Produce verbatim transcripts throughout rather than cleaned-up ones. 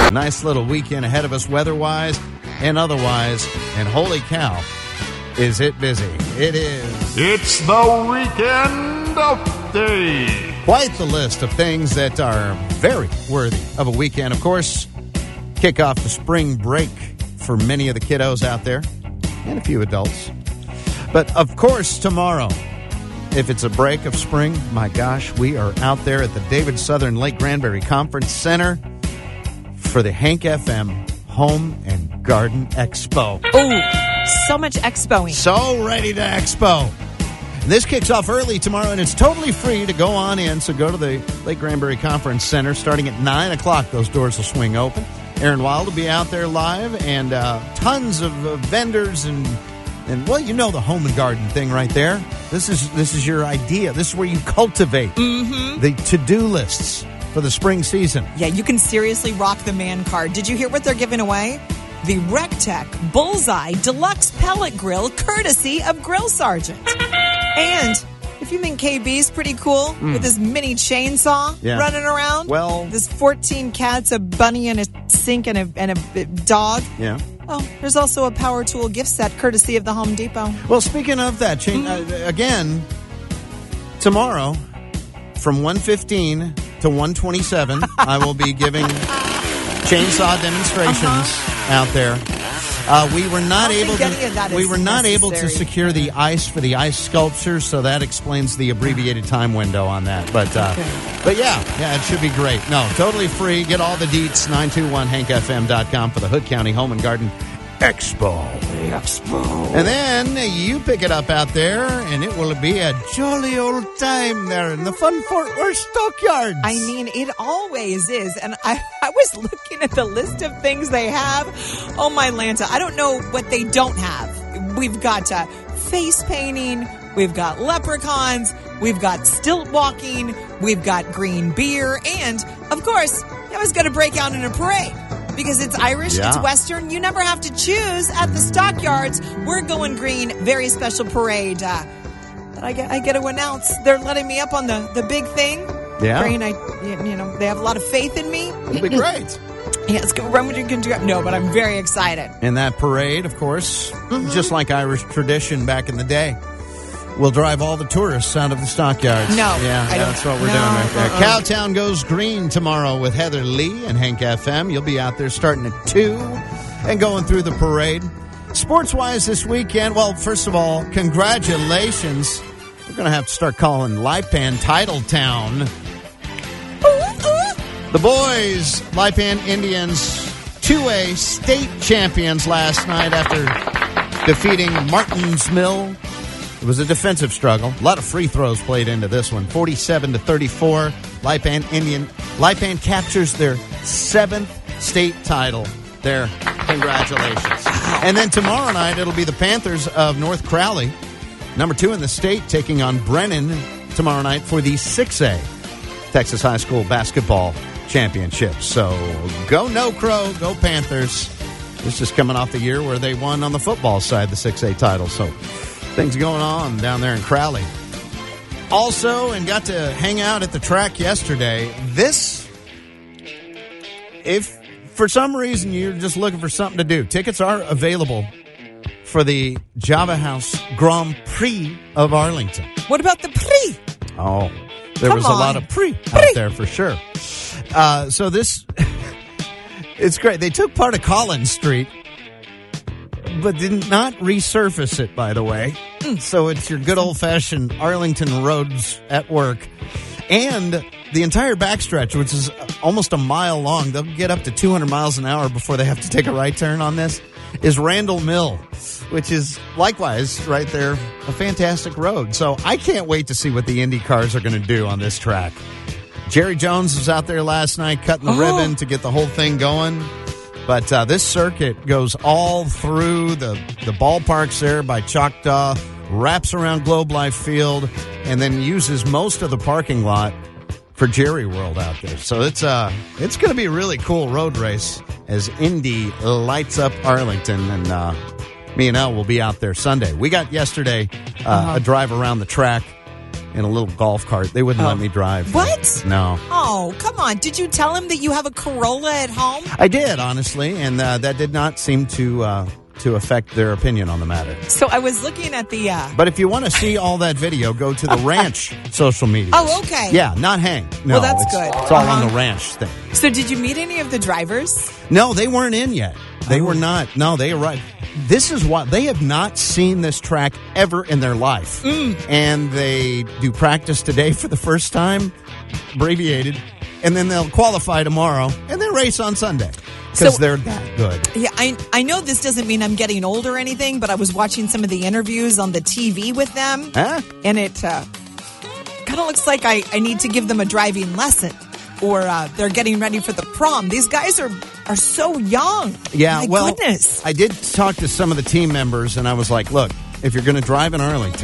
Nice little weekend ahead of us weather-wise and otherwise. And holy cow, is it busy. It is. It's the Weekend Update. Quite the list of things that are very worthy of a weekend. Of course, kick off the spring break for many of the kiddos out there and a few adults. But, of course, tomorrow, if it's a break of spring, my gosh, we are out there at the David Southern Lake Granbury Conference Center for the Hank F M Home and Garden Expo. Oh, so much expoing. So ready to expo. This kicks off early tomorrow, and it's totally free to go on in. So go to the Lake Granbury Conference Center. Starting at nine o'clock, those doors will swing open. Aaron Wild will be out there live, and uh, tons of uh, vendors and, and, well, you know the home and garden thing right there. This is this is your idea. This is where you cultivate mm-hmm. the to-do lists for the spring season. Yeah, you can seriously rock the man card. Did you hear what they're giving away? The RecTech Bullseye Deluxe Pellet Grill, courtesy of Grill Sergeant. And if you think K B's pretty cool mm. with this mini chainsaw yeah. running around, well, this fourteen cats, a bunny, and a sink, and a, and a dog. Yeah. Oh, there's also a power tool gift set, courtesy of the Home Depot. Well, speaking of that, chain, mm. uh, again, tomorrow from one fifteen to one twenty-seven, I will be giving chainsaw demonstrations uh-huh. out there. Uh, we were not able to. We were not necessary. able to secure the ice for the ice sculpture, so that explains the abbreviated time window on that. But, uh, okay. but yeah, yeah, it should be great. No, totally free. Get all the deets. nine two one hank f m dot com for the Hood County Home and Garden Expo. Expo. And then you pick it up out there, and it will be a jolly old time there in the Fun Fort Worth Stockyards. I mean, it always is. And I, I was looking at the list of things they have. Oh, my Lanta. I don't know what they don't have. We've got uh, face painting. We've got leprechauns. We've got stilt walking. We've got green beer. And, of course, I was going to break out in a parade. Because it's Irish, yeah. it's Western. You never have to choose at the Stockyards. We're going green. Very special parade. Uh, that I get, I get to announce. They're letting me up on the, the big thing. Yeah. Green, I, you know, they have a lot of faith in me. It'll be great. Yeah, let's go run with you can do. No, but I'm very excited. And that parade, of course, mm-hmm. just like Irish tradition back in the day, we'll drive all the tourists out of the Stockyards. No. Yeah, I that's what we're no, doing right there. uh-uh. Cowtown goes green tomorrow with Heather Lee and Hank F M. You'll be out there starting at two and going through the parade. Sports-wise this weekend, well, first of all, congratulations. We're going to have to start calling Lipan Titletown. The boys, Lipan Indians, two A state champions last night after defeating Martins Mill. It was a defensive struggle. A lot of free throws played into this one. forty-seven to thirty-four. Lipan Indian. Lipan captures their seventh state title. There. Congratulations. And then tomorrow night, it'll be the Panthers of North Crowley, number two in the state, taking on Brennan tomorrow night for the six A Texas High School Basketball Championship. So go No Crow, go Panthers. This is coming off the year where they won on the football side the six A title. So things going on down there in Crowley. Also, and got to hang out at the track yesterday. This, if for some reason you're just looking for something to do, tickets are available for the Java House Grand Prix of Arlington. What about the Prix? Oh, there Come was on. a lot of Prix Prix. out there for sure. Uh, so this, it's great. They took part of Collins Street, but did not resurface it, by the way. So it's your good old-fashioned Arlington roads at work. And the entire backstretch, which is almost a mile long, they'll get up to two hundred miles an hour before they have to take a right turn on this, is Randall Mill, which is likewise right there a fantastic road. So I can't wait to see what the Indy cars are going to do on this track. Jerry Jones was out there last night cutting the oh. ribbon to get the whole thing going. But uh, this circuit goes all through the, the ballparks there by Choctaw, wraps around Globe Life Field, and then uses most of the parking lot for Jerry World out there. So it's uh it's going to be a really cool road race as Indy lights up Arlington, and uh, me and Elle will be out there Sunday. We got yesterday uh, uh-huh. a drive around the track. in a little golf cart. They wouldn't Oh. let me drive. What? No. Oh, come on. Did you tell him that you have a Corolla at home? I did, honestly, and uh, that did not seem to uh, to affect their opinion on the matter. So I was looking at the... Uh, But if you want to see all that video, go to the ranch social media. Oh, okay. Yeah, not Hang. No, Well, that's it's, good. It's all on Uh-huh. the ranch thing. so did you meet any of the drivers? No, they weren't in yet. They Oh. were not. No, they arrived. This is what they have not seen this track ever in their life. Mm. And they do practice today for the first time, abbreviated, and then they'll qualify tomorrow and then race on Sunday because So- they're that good. Yeah, I I know this doesn't mean I'm getting old or anything, but I was watching some of the interviews on the T V with them, Huh? and it uh, kind of looks like I, I need to give them a driving lesson, or uh, they're getting ready for the prom. These guys are are so young. Yeah, My well, goodness. I did talk to some of the team members, and I was like, look, if you're going to drive in Arlington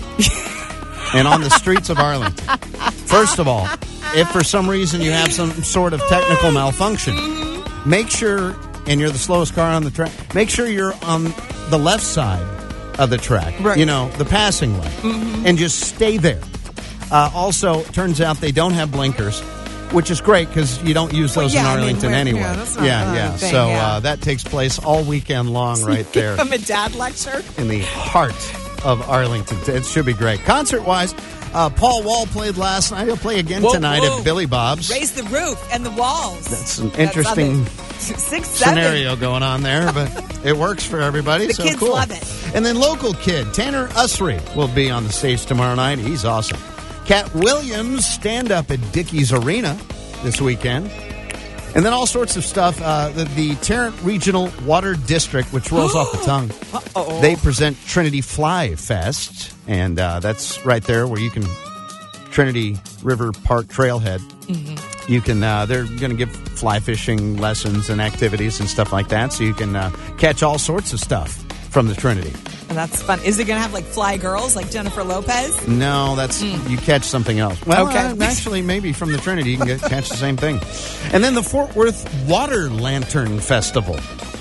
and on the streets of Arlington, first of all, if for some reason you have some sort of technical malfunction, make sure, and you're the slowest car on the track, make sure you're on the left side of the track, Right. you know, the passing lane, and just stay there. Uh, also, turns out they don't have blinkers, which is great because you don't use Well, those yeah, in I mean, Arlington we're- anyway. yeah, that's not yeah, a yeah. thing, So yeah. Uh, that takes place all weekend long right there From a dad lecture. in the heart of Arlington. It should be great. Concert-wise, uh, Paul Wall played last night. He'll play again Whoa, tonight whoa. at Billy Bob's. Raise the roof and the walls. That's an interesting Six, seven. scenario going on there, but it works for everybody. The so kids cool. love it. And then local kid Tanner Usry will be on the stage tomorrow night. He's awesome. Cat Williams stand up at Dickies Arena this weekend. And then all sorts of stuff. Uh, the, the Tarrant Regional Water District, which rolls off the tongue, Uh-oh. they present Trinity Fly Fest. And uh, that's right there where you can, Trinity River Park Trailhead. Mm-hmm. You can, uh, they're going to give fly fishing lessons and activities and stuff like that. So you can uh, catch all sorts of stuff from the Trinity. And that's fun. Is it going to have like fly girls like Jennifer Lopez? No, that's you catch something else. Well, Okay. uh, actually, maybe from the Trinity you can get, catch the same thing. And then the Fort Worth Water Lantern Festival.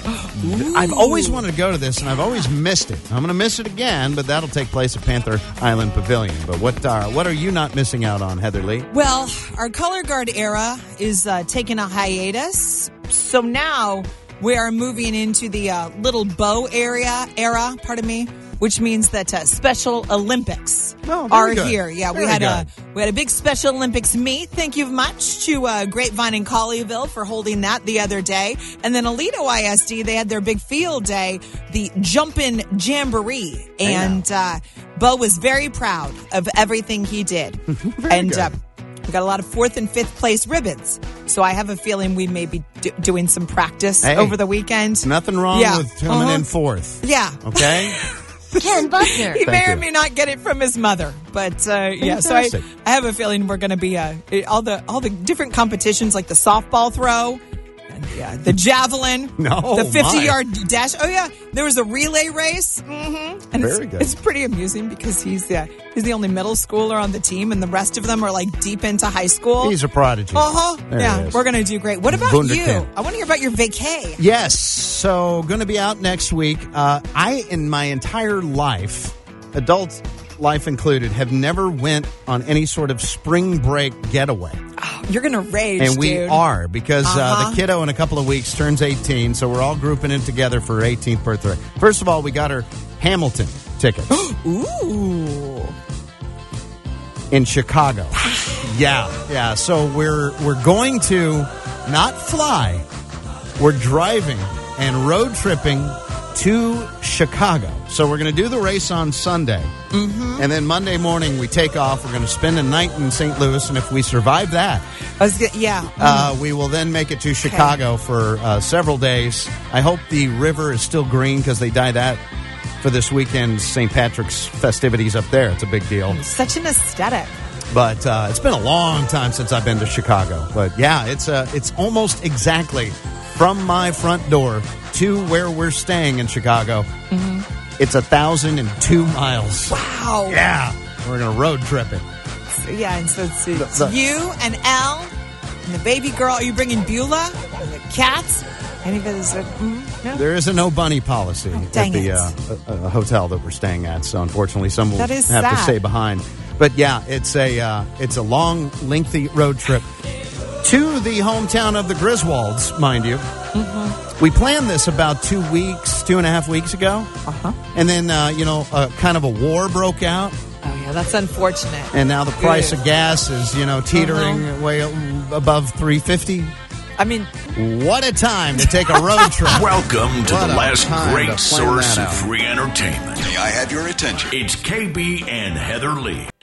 I've always wanted to go to this, and I've always missed it. I'm going to miss it again, but that'll take place at Panther Island Pavilion. But what uh, what are you not missing out on, Heather Lee? Well, our color guard era is uh, taking a hiatus. So now we are moving into the uh, Little Bow area era, pardon me, which means that uh, Special Olympics Oh, very are good. here. Yeah, we Very had a good. we had a big Special Olympics meet. Thank you much to uh, Grapevine and Colleyville for holding that the other day. And then Aledo I S D, they had their big field day, the Jumpin' Jamboree. And uh, Bo was very proud of everything he did. and good. Uh, we got a lot of fourth and fifth place ribbons. So I have a feeling we may be do- doing some practice Hey, over the weekend. Nothing wrong Yeah. with coming Uh-huh. in fourth. Yeah. Okay? Ken Buckner. He may Thank or you. may not get it from his mother, but uh, yeah. So I, Fantastic. I have a feeling we're going to be uh, all the all the different competitions like the softball throw, and yeah, the javelin, No, the fifty my. yard dash. Oh yeah, there was a relay race, mm-hmm. and Very it's, good. it's pretty amusing because he's the he's the only middle schooler on the team, and the rest of them are like deep into high school. He's a prodigy. uh huh. There Yeah, it is. we're going to do great. What about Wunderkind. you? I want to hear about your vacay. Yes, so going to be out next week. Uh, I, in my entire life, adult life included, have never went on any sort of spring break getaway. Oh, you're going to rage, And we dude. are, because uh, Uh-huh. the kiddo in a couple of weeks turns eighteen, so we're all grouping it together for her eighteenth birthday. First of all, we got her Hamilton tickets Ooh. in Chicago. Yeah, yeah. So we're we're going to not fly. We're driving and road tripping to Chicago. So we're going to do the race on Sunday. Mm-hmm. And then Monday morning we take off. We're going to spend a night in Saint Louis. And if we survive that, I was get, yeah. uh, we will then make it to Chicago for uh, several days. I hope the river is still green because they dye that for this weekend's Saint Patrick's festivities up there. It's a big deal. Such an aesthetic. But uh, it's been a long time since I've been to Chicago. But yeah, it's uh, it's almost exactly from my front door to where we're staying in Chicago. Mm-hmm. It's a thousand and two miles. Wow. Yeah, we're gonna road trip it. So, yeah, and so it's, it's The- the- you and Elle and the baby girl. Are you bringing Beulah and the cats? Any of it is it? Mm, no? There is a no bunny policy Oh, dang at the it. uh, uh, uh, hotel that we're staying at. So unfortunately, some will That is have to sad. stay behind. But yeah, it's a uh, it's a long, lengthy road trip to the hometown of the Griswolds, mind you. Mm-hmm. We planned this about two weeks, two and a half weeks ago. Uh-huh. And then, uh, you know, uh, kind of a war broke out. Oh, yeah, that's unfortunate. And now the price Good. of gas is, you know, teetering Uh-huh. way above three fifty. I mean, what a time to take a road trip. Welcome to What the a last time to great plan source that of out. free entertainment. May I have your attention? It's K B and Heather Lee.